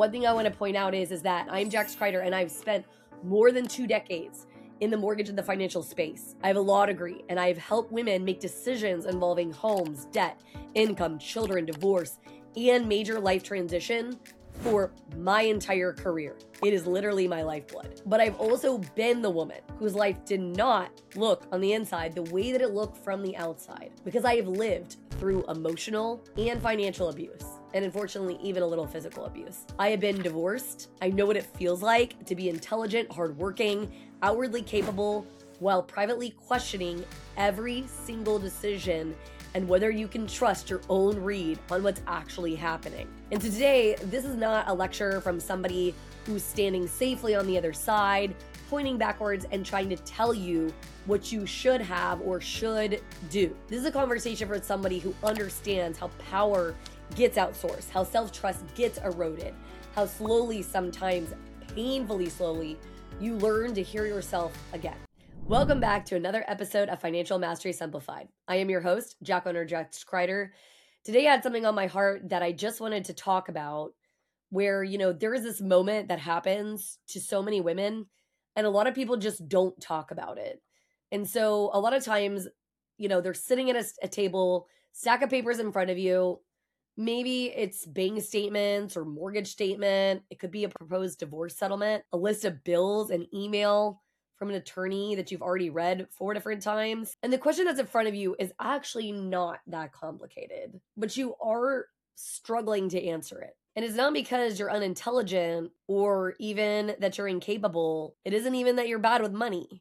One thing I want to point out is that I'm Jax Kreider, and I've spent more than 2 decades in the mortgage and the financial space. I have a law degree, and I've helped women make decisions involving homes, debt, income, children, divorce, and major life transition for my entire career. It is literally my lifeblood. But I've also been the woman whose life did not look on the inside the way that it looked from the outside, because I have lived through emotional and financial abuse, and unfortunately, even a little physical abuse. I have been divorced. I know what it feels like to be intelligent, hardworking, outwardly capable, while privately questioning every single decision and whether you can trust your own read on what's actually happening. And today, this is not a lecture from somebody who's standing safely on the other side, pointing backwards and trying to tell you what you should have or should do. This is a conversation for somebody who understands how power gets outsourced, how self-trust gets eroded, how slowly, sometimes painfully slowly, you learn to hear yourself again. Welcome back to another episode of Financial Mastery Simplified. I am your host, Jax Kreider. Today I had something on my heart that I just wanted to talk about where, there is this moment that happens to so many women and a lot of people just don't talk about it. And so a lot of times, they're sitting at a table, stack of papers in front of you. Maybe it's bank statements or mortgage statement. It could be a proposed divorce settlement, a list of bills, an email from an attorney that you've already read 4 different times. And the question that's in front of you is actually not that complicated, but you are struggling to answer it. And it's not because you're unintelligent or even that you're incapable. It isn't even that you're bad with money.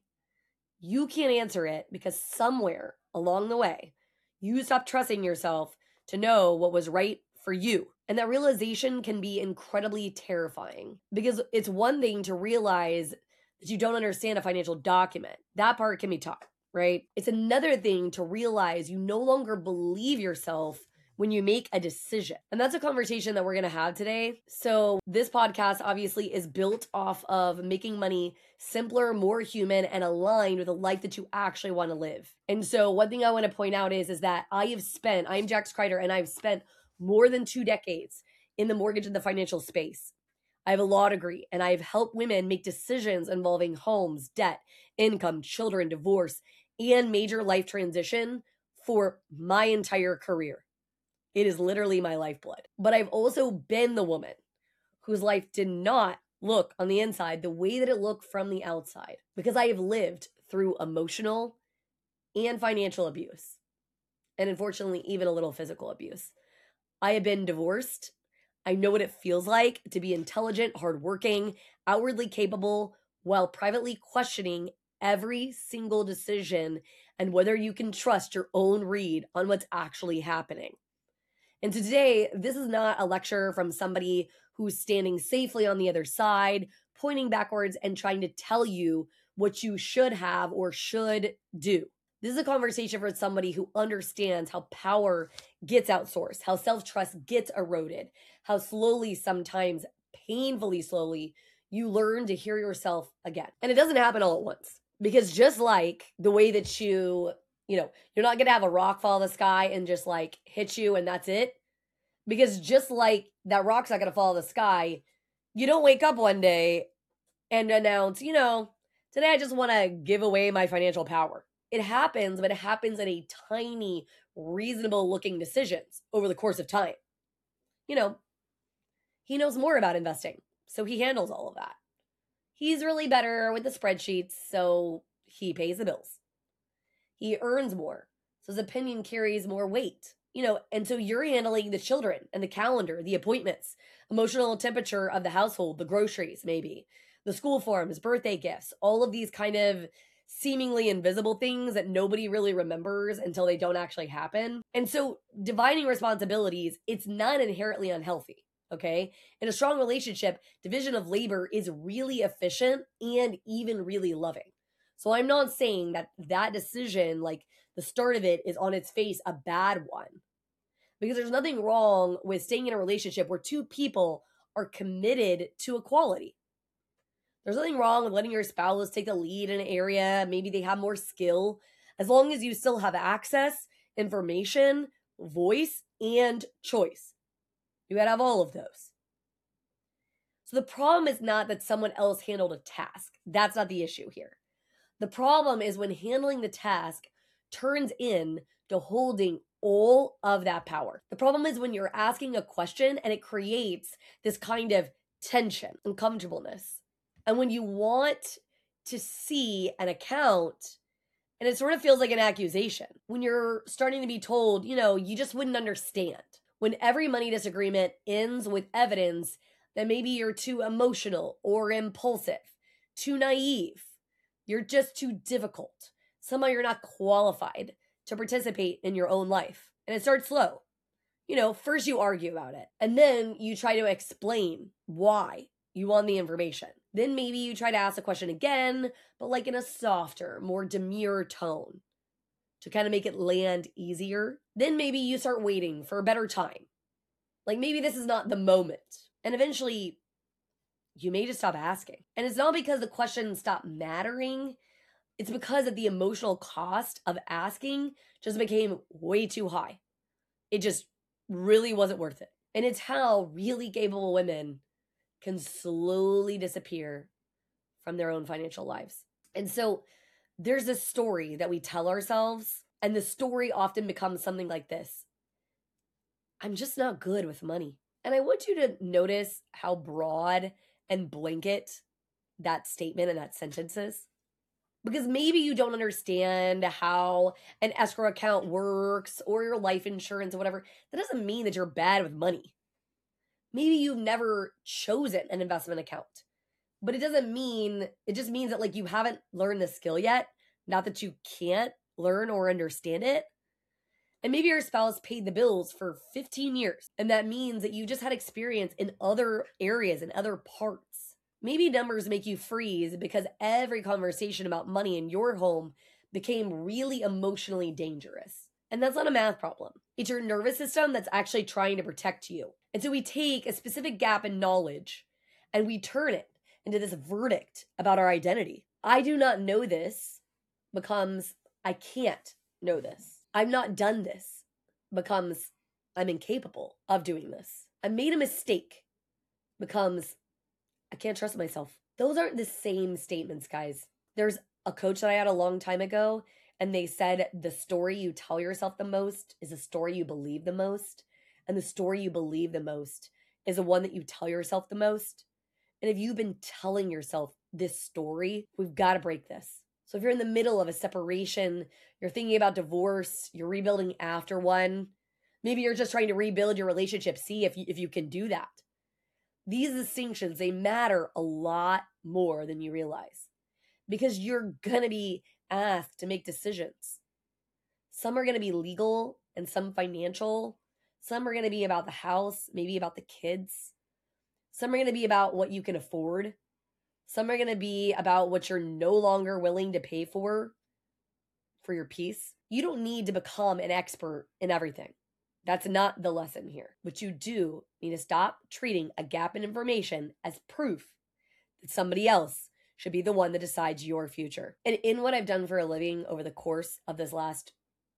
You can't answer it because somewhere along the way, you stopped trusting yourself to know what was right for you. And that realization can be incredibly terrifying because it's one thing to realize that you don't understand a financial document. That part can be taught, right? It's another thing to realize you no longer believe yourself when you make a decision. And that's a conversation that we're going to have today. So this podcast obviously is built off of making money simpler, more human, and aligned with a life that you actually want to live. And so one thing I want to point out is that I'm Jax Kreider, and I've spent more than 2 decades in the mortgage and the financial space. I have a law degree, and I've helped women make decisions involving homes, debt, income, children, divorce, and major life transition for my entire career. It is literally my lifeblood. But I've also been the woman whose life did not look on the inside the way that it looked from the outside, because I have lived through emotional and financial abuse, and unfortunately, even a little physical abuse. I have been divorced. I know what it feels like to be intelligent, hardworking, outwardly capable, while privately questioning every single decision and whether you can trust your own read on what's actually happening. And today, this is not a lecture from somebody who's standing safely on the other side, pointing backwards and trying to tell you what you should have or should do. This is a conversation for somebody who understands how power gets outsourced, how self-trust gets eroded, how slowly, sometimes painfully slowly, you learn to hear yourself again. And it doesn't happen all at once, because just like the way that you're not going to have a rock fall out of the sky and just like hit you and that's it. Because just like that rock's not going to fall out of the sky, you don't wake up one day and announce, today I just want to give away my financial power. It happens, but it happens in a tiny, reasonable looking decisions over the course of time. He knows more about investing, so he handles all of that. He's really better with the spreadsheets, so he pays the bills. He earns more, so his opinion carries more weight. And so you're handling the children and the calendar, the appointments, emotional temperature of the household, the groceries, maybe, the school forms, birthday gifts, all of these kind of seemingly invisible things that nobody really remembers until they don't actually happen. And so dividing responsibilities, it's not inherently unhealthy. Okay. In a strong relationship, division of labor is really efficient and even really loving. So I'm not saying that decision, like the start of it, is on its face a bad one, because there's nothing wrong with staying in a relationship where 2 people are committed to equality. There's nothing wrong with letting your spouse take the lead in an area. Maybe they have more skill, as long as you still have access, information, voice, and choice. You gotta have all of those. So the problem is not that someone else handled a task. That's not the issue here. The problem is when handling the task turns in to holding all of that power. The problem is when you're asking a question and it creates this kind of tension, uncomfortableness. And when you want to see an account and it sort of feels like an accusation, when you're starting to be told, you just wouldn't understand. When every money disagreement ends with evidence that maybe you're too emotional or impulsive, too naive, you're just too difficult. Somehow you're not qualified to participate in your own life. And it starts slow. First you argue about it, and then you try to explain why you want the information. Then maybe you try to ask the question again, but like in a softer, more demure tone to kind of make it land easier. Then maybe you start waiting for a better time. Like maybe this is not the moment. And eventually you may just stop asking. And it's not because the questions stop mattering. It's because of the emotional cost of asking just became way too high. It just really wasn't worth it. And it's how really capable women can slowly disappear from their own financial lives. And so there's this story that we tell ourselves, and the story often becomes something like this: I'm just not good with money. And I want you to notice how broad and blanket that statement and that sentence is. Because maybe you don't understand how an escrow account works or your life insurance or whatever. That doesn't mean that you're bad with money. Maybe you've never chosen an investment account. But it just means that like you haven't learned the skill yet. Not that you can't learn or understand it. And maybe your spouse paid the bills for 15 years. And that means that you just had experience in other areas and other parts. Maybe numbers make you freeze because every conversation about money in your home became really emotionally dangerous. And that's not a math problem. It's your nervous system that's actually trying to protect you. And so we take a specific gap in knowledge and we turn it into this verdict about our identity. I do not know this becomes I can't know this. I've not done this becomes I'm incapable of doing this. I made a mistake becomes I can't trust myself. Those aren't the same statements, guys. There's a coach that I had a long time ago, and they said the story you tell yourself the most is the story you believe the most. And the story you believe the most is the one that you tell yourself the most. And if you've been telling yourself this story, we've got to break this. So if you're in the middle of a separation, you're thinking about divorce, you're rebuilding after one, maybe you're just trying to rebuild your relationship, see if you can do that. These distinctions, they matter a lot more than you realize because you're going to be asked to make decisions. Some are going to be legal and some financial. Some are going to be about the house, maybe about the kids. Some are going to be about what you can afford. Some are going to be about what you're no longer willing to pay for your peace. You don't need to become an expert in everything. That's not the lesson here. But you do need to stop treating a gap in information as proof that somebody else should be the one that decides your future. And in what I've done for a living over the course of this last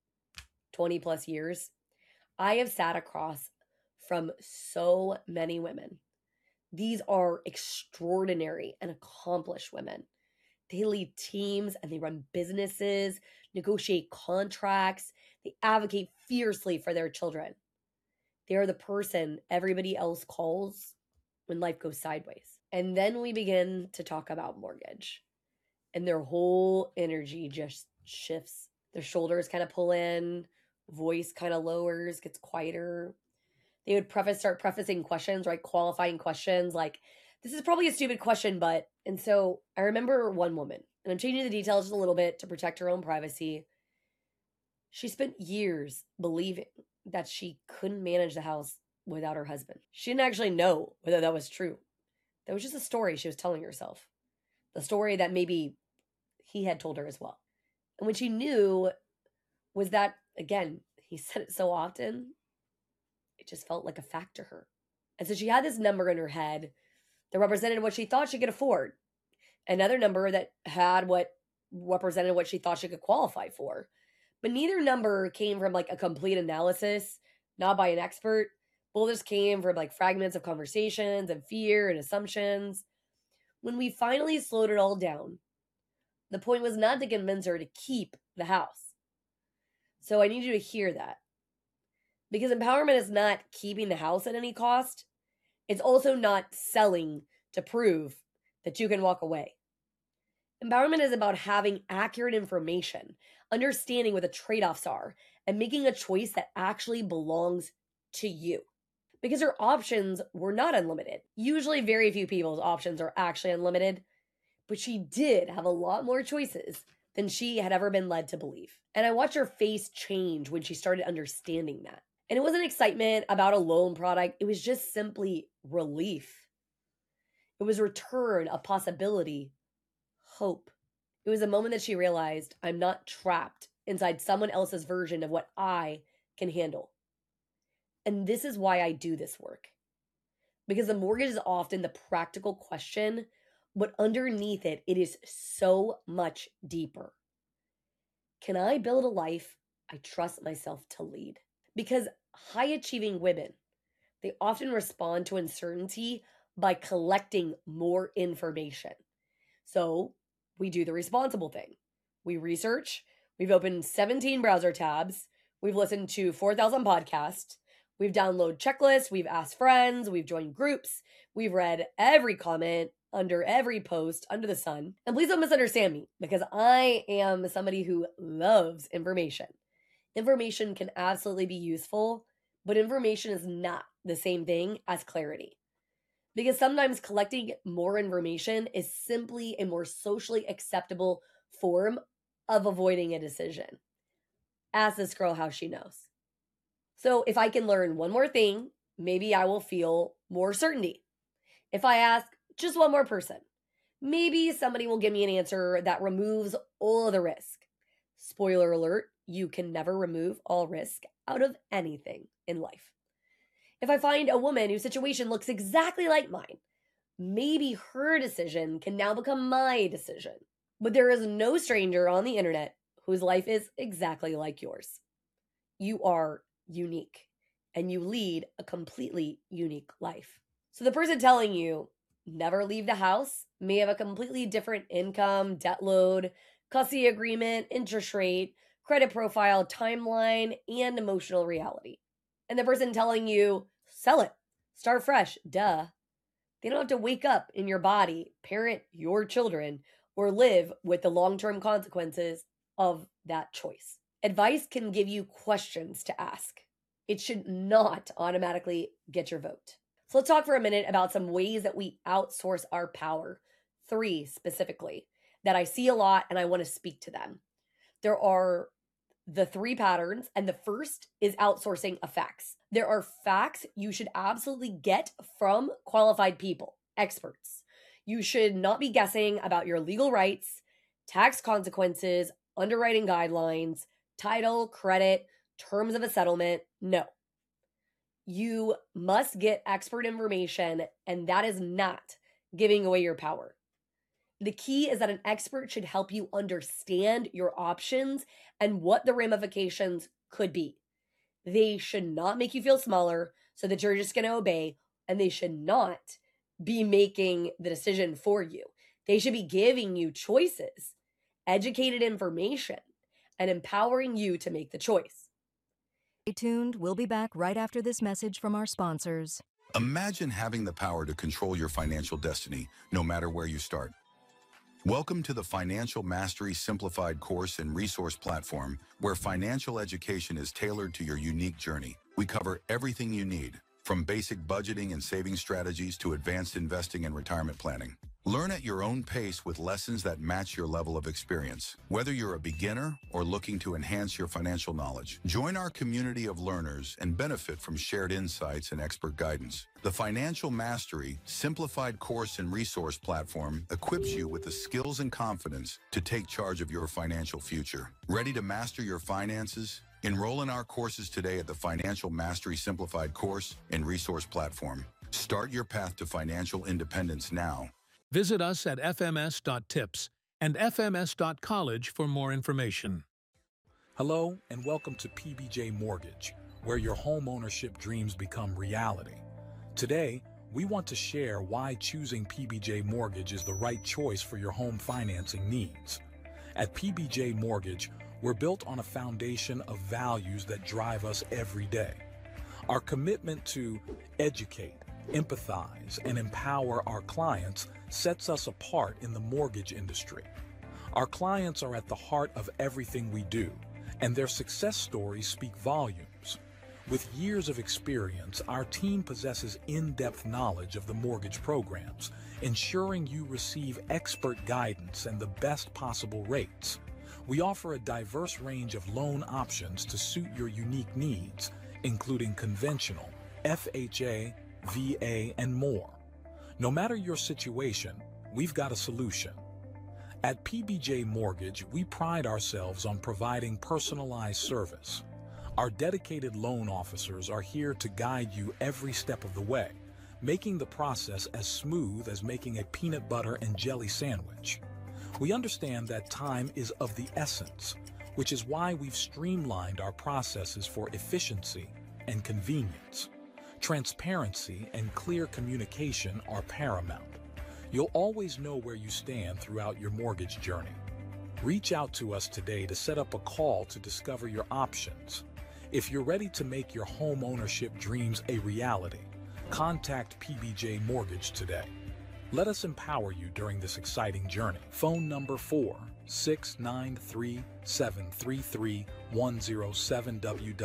20 plus years, I have sat across from so many women. These are extraordinary and accomplished women. They lead teams and they run businesses, negotiate contracts. They advocate fiercely for their children. They are the person everybody else calls when life goes sideways. And then we begin to talk about mortgage. And their whole energy just shifts. Their shoulders kind of pull in, voice kind of lowers, gets quieter. They would start prefacing questions, right? Qualifying questions like, this is probably a stupid question, but... And so I remember one woman, and I'm changing the details just a little bit to protect her own privacy. She spent years believing that she couldn't manage the house without her husband. She didn't actually know whether that was true. That was just a story she was telling herself. The story that maybe he had told her as well. And what she knew was that, again, he said it so often, it just felt like a fact to her. And so she had this number in her head that represented what she thought she could afford. Another number that had what represented what she thought she could qualify for. But neither number came from like a complete analysis, not by an expert, Both came from like fragments of conversations and fear and assumptions. When we finally slowed it all down, the point was not to convince her to keep the house. So I need you to hear that. Because empowerment is not keeping the house at any cost. It's also not selling to prove that you can walk away. Empowerment is about having accurate information, understanding what the trade-offs are, and making a choice that actually belongs to you. Because her options were not unlimited. Usually very few people's options are actually unlimited, but she did have a lot more choices than she had ever been led to believe. And I watched her face change when she started understanding that. And it wasn't excitement about a loan product, it was just simply relief. It was return, a possibility, hope. It was a moment that she realized, I'm not trapped inside someone else's version of what I can handle. And this is why I do this work. Because the mortgage is often the practical question, but underneath it, it is so much deeper. Can I build a life I trust myself to lead? Because high achieving women, they often respond to uncertainty by collecting more information. So we do the responsible thing. We research, we've opened 17 browser tabs, we've listened to 4,000 podcasts, we've downloaded checklists, we've asked friends, we've joined groups, we've read every comment under every post under the sun. And please don't misunderstand me, because I am somebody who loves information. Information can absolutely be useful, but information is not the same thing as clarity. Because sometimes collecting more information is simply a more socially acceptable form of avoiding a decision. Ask this girl how she knows. So if I can learn one more thing, maybe I will feel more certainty. If I ask just one more person, maybe somebody will give me an answer that removes all of the risk. Spoiler alert, you can never remove all risk out of anything in life. If I find a woman whose situation looks exactly like mine, maybe her decision can now become my decision. But there is no stranger on the internet whose life is exactly like yours. You are unique, and you lead a completely unique life. So the person telling you never leave the house may have a completely different income, debt load, custody agreement, interest rate, credit profile, timeline, and emotional reality. And the person telling you sell it, start fresh, duh. They don't have to wake up in your body, parent your children, or live with the long-term consequences of that choice. Advice can give you questions to ask. It should not automatically get your vote. So let's talk for a minute about some ways that we outsource our power. 3 specifically that I see a lot, and I want to speak to them. There are the 3 patterns, and the first is outsourcing of facts. There are facts you should absolutely get from qualified people, experts. You should not be guessing about your legal rights, tax consequences, underwriting guidelines, title, credit, terms of a settlement. No. You must get expert information, and that is not giving away your power. The key is that an expert should help you understand your options and what the ramifications could be. They should not make you feel smaller so that you're just going to obey, and they should not be making the decision for you. They should be giving you choices, educated information, and empowering you to make the choice. Stay tuned. We'll be back right after this message from our sponsors. Imagine having the power to control your financial destiny, no matter where you start. Welcome to the Financial Mastery Simplified course and resource platform, where financial education is tailored to your unique journey. We cover everything you need, from basic budgeting and saving strategies to advanced investing and retirement planning. Learn at your own pace with lessons that match your level of experience. Whether you're a beginner or looking to enhance your financial knowledge, join our community of learners and benefit from shared insights and expert guidance. The Financial Mastery Simplified course and resource platform equips you with the skills and confidence to take charge of your financial future. Ready to master your finances? Enroll in our courses today at the Financial Mastery Simplified course and resource platform. Start your path to financial independence now. Visit us at fms.tips and fms.college for more information. Hello and welcome to PBJ Mortgage, where your home ownership dreams become reality. Today, we want to share why choosing PBJ Mortgage is the right choice for your home financing needs. At PBJ Mortgage, we're built on a foundation of values that drive us every day. Our commitment to educate, empathize, and empower our clients sets us apart in the mortgage industry. Our clients are at the heart of everything we do, and their success stories speak volumes. With years of experience, our team possesses in-depth knowledge of the mortgage programs, ensuring you receive expert guidance and the best possible rates. We offer a diverse range of loan options to suit your unique needs, including conventional, FHA, VA, and more. No matter your situation, we've got a solution. At PBJ Mortgage, we pride ourselves on providing personalized service. Our dedicated loan officers are here to guide you every step of the way, making the process as smooth as making a peanut butter and jelly sandwich. We understand that time is of the essence, which is why we've streamlined our processes for efficiency and convenience. Transparency and clear communication are paramount. You'll always know where you stand throughout your mortgage journey. Reach out to us today to set up a call to discover your options. If you're ready to make your home ownership dreams a reality, contact PBJ Mortgage today. Let us empower you during this exciting journey. Phone number 4693733 107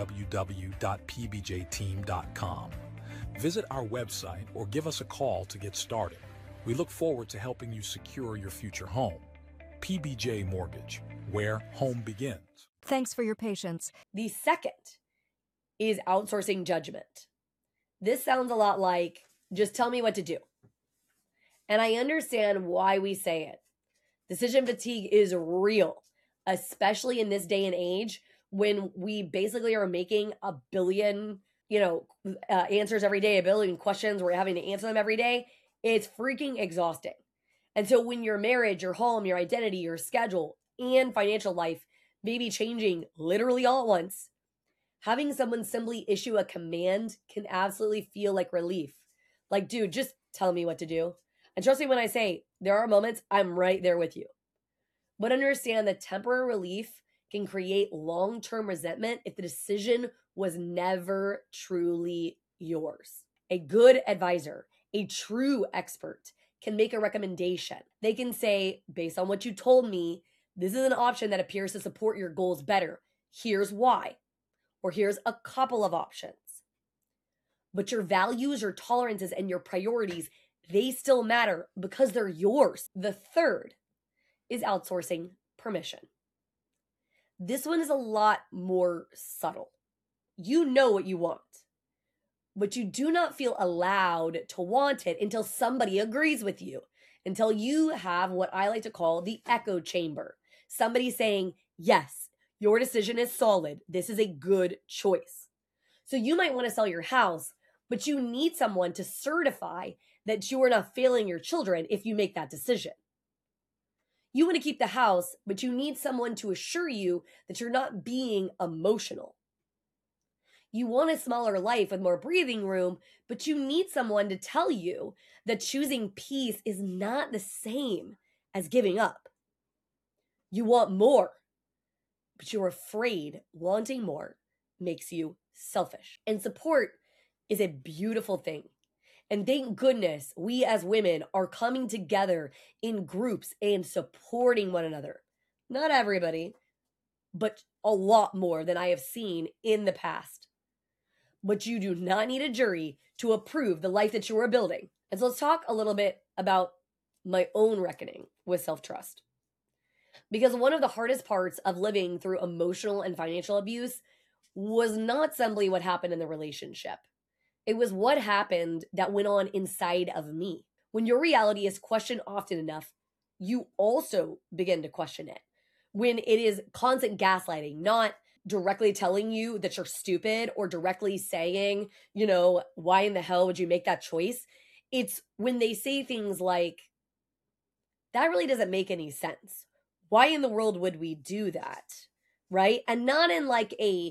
www.pbjteam.com. Visit our website or give us a call to get started. We look forward to helping you secure your future home. PBJ Mortgage, where home begins. Thanks for your patience. The second is outsourcing judgment. This sounds a lot like, just tell me what to do. And I understand why we say it. Decision fatigue is real, especially in this day and age when we basically are making a billion, answers every day, a billion questions. We're having to answer them every day. It's freaking exhausting. And so when your marriage, your home, your identity, your schedule, and financial life may be changing literally all at once, having someone simply issue a command can absolutely feel like relief. Like, dude, just tell me what to do. And trust me when I say there are moments I'm right there with you. But understand that temporary relief can create long-term resentment if the decision was never truly yours. A good advisor, a true expert, can make a recommendation. They can say, based on what you told me, this is an option that appears to support your goals better. Here's why. Or here's a couple of options. But your values, your tolerances, and your priorities, they still matter because they're yours. The third is outsourcing permission. This one is a lot more subtle. You know what you want, but you do not feel allowed to want it until somebody agrees with you, until you have what I like to call the echo chamber. Somebody saying, yes, your decision is solid. This is a good choice. So you might want to sell your house, but you need someone to certify that you are not failing your children if you make that decision. You want to keep the house, but you need someone to assure you that you're not being emotional. You want a smaller life with more breathing room, but you need someone to tell you that choosing peace is not the same as giving up. You want more, but you're afraid wanting more makes you selfish. And support is a beautiful thing. And thank goodness we as women are coming together in groups and supporting one another. Not everybody, but a lot more than I have seen in the past. But you do not need a jury to approve the life that you are building. And so let's talk a little bit about my own reckoning with self-trust. Because one of the hardest parts of living through emotional and financial abuse was not simply what happened in the relationship. It was what happened that went on inside of me. When your reality is questioned often enough, you also begin to question it. When it is constant gaslighting, not directly telling you that you're stupid or directly saying, why in the hell would you make that choice? It's when they say things like, that really doesn't make any sense. Why in the world would we do that? Right? And not in like a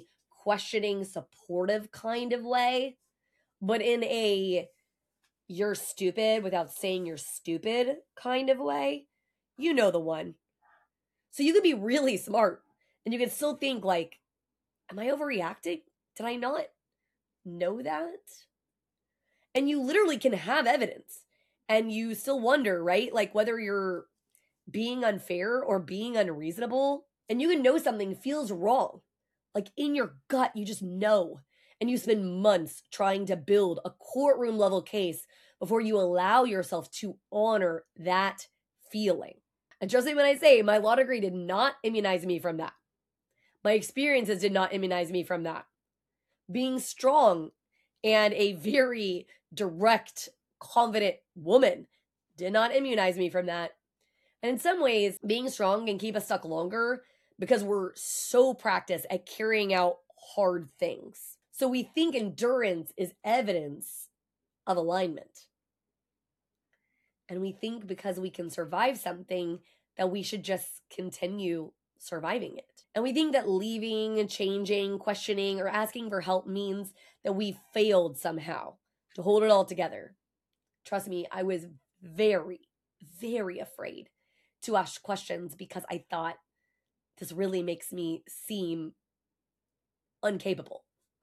questioning, supportive kind of way, but in a you're stupid without saying you're stupid kind of way. You know the one. So you could be really smart and you can still think like, am I overreacting? Did I not know that? And you literally can have evidence and you still wonder, right? Like whether you're being unfair or being unreasonable, and you can know something feels wrong. Like in your gut, you just know. And you spend months trying to build a courtroom level case before you allow yourself to honor that feeling. And trust me when I say my law degree did not immunize me from that. My experiences did not immunize me from that. Being strong and a very direct, confident woman did not immunize me from that. And in some ways, being strong can keep us stuck longer because we're so practiced at carrying out hard things. So we think endurance is evidence of alignment. And we think because we can survive something that we should just continue surviving it. And we think that leaving, changing, questioning, or asking for help means that we failed somehow to hold it all together. Trust me, I was very, very afraid to ask questions because I thought this really makes me seem incapable.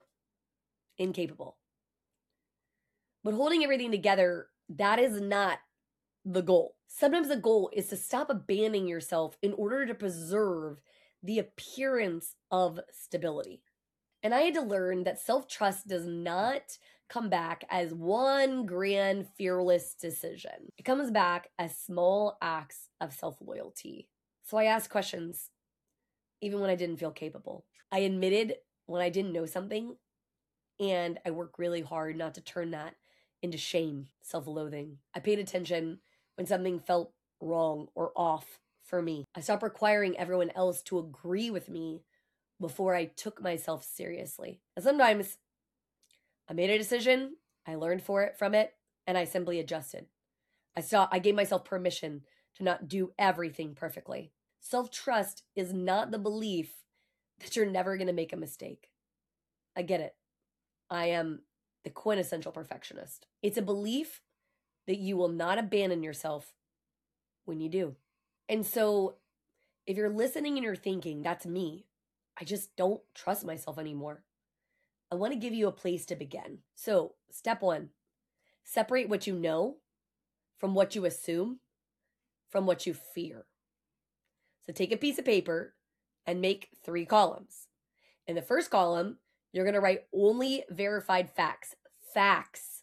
But holding everything together, that is not the goal. Sometimes the goal is to stop abandoning yourself in order to preserve the appearance of stability. And I had to learn that self-trust does not come back as one grand fearless decision. It comes back as small acts of self-loyalty. So I asked questions even when I didn't feel capable. I admitted when I didn't know something, and I worked really hard not to turn that into shame, self-loathing. I paid attention when something felt wrong or off for me. I stopped requiring everyone else to agree with me before I took myself seriously. And sometimes I made a decision, I learned from it, and I simply adjusted. I gave myself permission to not do everything perfectly. Self-trust is not the belief that you're never going to make a mistake. I get it. I am the quintessential perfectionist. It's a belief that you will not abandon yourself when you do. And so if you're listening and you're thinking, that's me, I just don't trust myself anymore, I want to give you a place to begin. So, step 1, separate what you know from what you assume, from what you fear. So take a piece of paper and make 3 columns. In the first column, you're going to write only verified facts. Facts.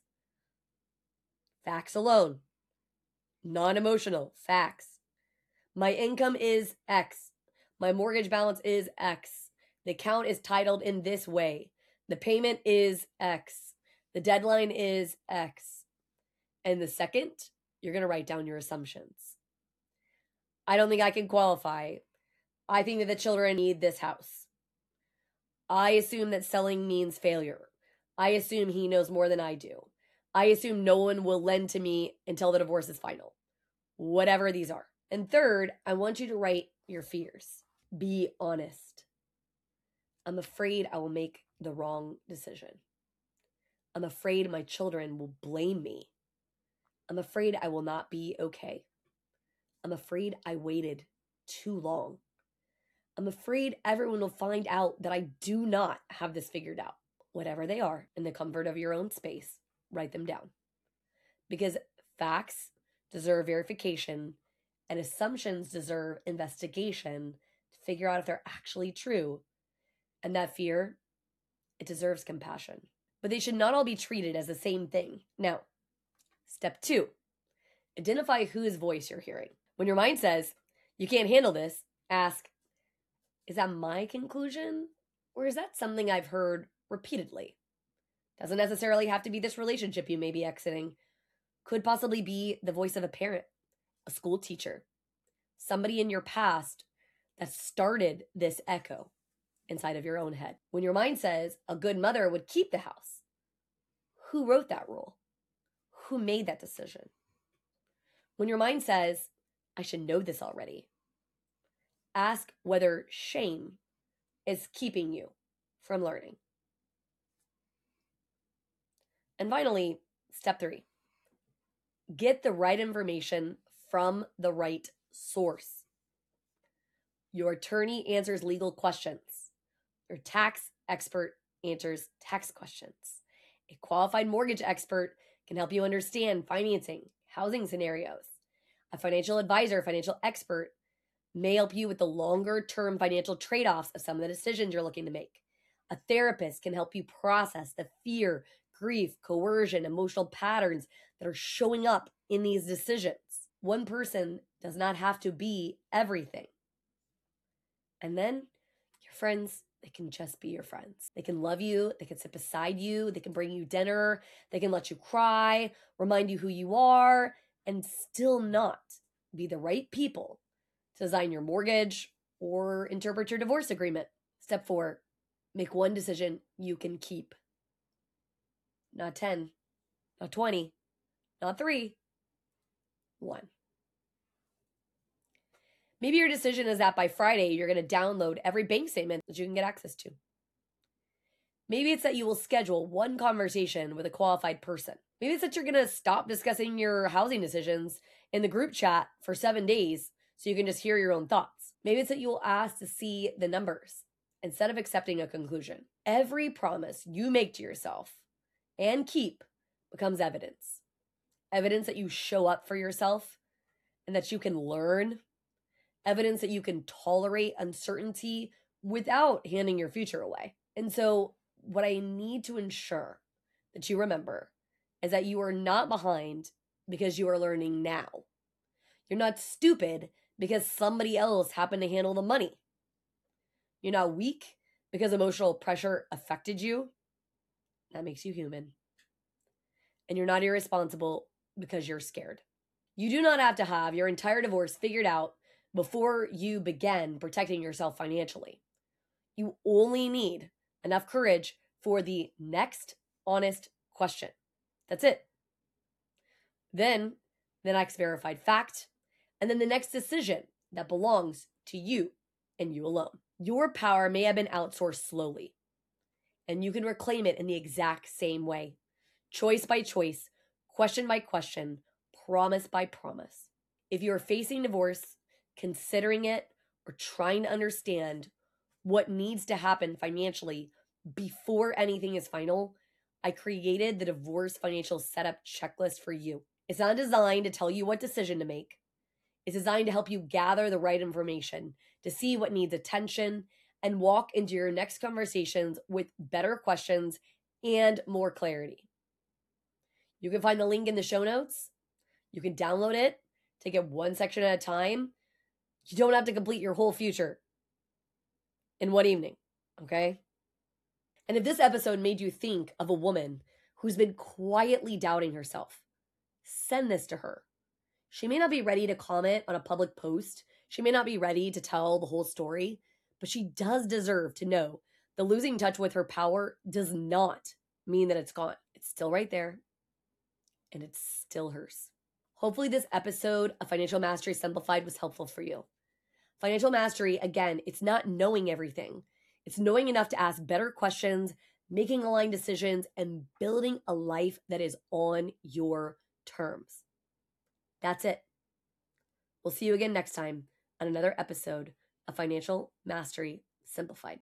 Facts alone. Non-emotional. Facts. My income is X. My mortgage balance is X. The account is titled in this way. The payment is X. The deadline is X. And the second, you're going to write down your assumptions. I don't think I can qualify. I think that the children need this house. I assume that selling means failure. I assume he knows more than I do. I assume no one will lend to me until the divorce is final. Whatever these are. And third, I want you to write your fears. Be honest. I'm afraid I will make the wrong decision. I'm afraid my children will blame me. I'm afraid I will not be okay. I'm afraid I waited too long. I'm afraid everyone will find out that I do not have this figured out. Whatever they are, in the comfort of your own space, write them down. Because facts deserve verification and assumptions deserve investigation to figure out if they're actually true. And that fear, it deserves compassion. But they should not all be treated as the same thing. Now, step 2, identify whose voice you're hearing. When your mind says, you can't handle this, ask, is that my conclusion? Or is that something I've heard repeatedly? Doesn't necessarily have to be this relationship you may be exiting. Could possibly be the voice of a parent, a school teacher, somebody in your past that started this echo inside of your own head. When your mind says a good mother would keep the house, who wrote that rule? Who made that decision? When your mind says, I should know this already, ask whether shame is keeping you from learning. And finally, step 3, get the right information from the right source. Your attorney answers legal questions. Your tax expert answers tax questions. A qualified mortgage expert can help you understand financing, housing scenarios. A financial advisor, financial expert may help you with the longer-term financial trade-offs of some of the decisions you're looking to make. A therapist can help you process the fear, grief, coercion, emotional patterns that are showing up in these decisions. One person does not have to be everything. And then your friends, they can just be your friends. They can love you. They can sit beside you. They can bring you dinner. They can let you cry, remind you who you are, and still not be the right people to design your mortgage or interpret your divorce agreement. Step 4, make one decision you can keep. Not 10, not 20, not 3, 1. Maybe your decision is that by Friday, you're going to download every bank statement that you can get access to. Maybe it's that you will schedule one conversation with a qualified person. Maybe it's that you're going to stop discussing your housing decisions in the group chat for 7 days so you can just hear your own thoughts. Maybe it's that you will ask to see the numbers instead of accepting a conclusion. Every promise you make to yourself and keep becomes evidence. Evidence that you show up for yourself and that you can learn. Evidence that you can tolerate uncertainty without handing your future away. And so what I need to ensure that you remember is that you are not behind because you are learning now. You're not stupid because somebody else happened to handle the money. You're not weak because emotional pressure affected you. That makes you human. And you're not irresponsible because you're scared. You do not have to have your entire divorce figured out before you begin protecting yourself financially. You only need enough courage for the next honest question. That's it. Then the next verified fact, and then the next decision that belongs to you and you alone. Your power may have been outsourced slowly, and you can reclaim it in the exact same way. Choice by choice, question by question, promise by promise. If you are facing divorce, considering it, or trying to understand what needs to happen financially before anything is final, I created the Divorce Financial Setup Checklist for you. It's not designed to tell you what decision to make. It's designed to help you gather the right information, to see what needs attention, and walk into your next conversations with better questions and more clarity. You can find the link in the show notes. You can download it, take it one section at a time. You don't have to complete your whole future in one evening, okay? And if this episode made you think of a woman who's been quietly doubting herself, send this to her. She may not be ready to comment on a public post. She may not be ready to tell the whole story, but she does deserve to know that losing touch with her power does not mean that it's gone. It's still right there, and it's still hers. Hopefully this episode of Financial Mastery Simplified was helpful for you. Financial mastery, again, it's not knowing everything. It's knowing enough to ask better questions, making aligned decisions, and building a life that is on your terms. That's it. We'll see you again next time on another episode of Financial Mastery Simplified.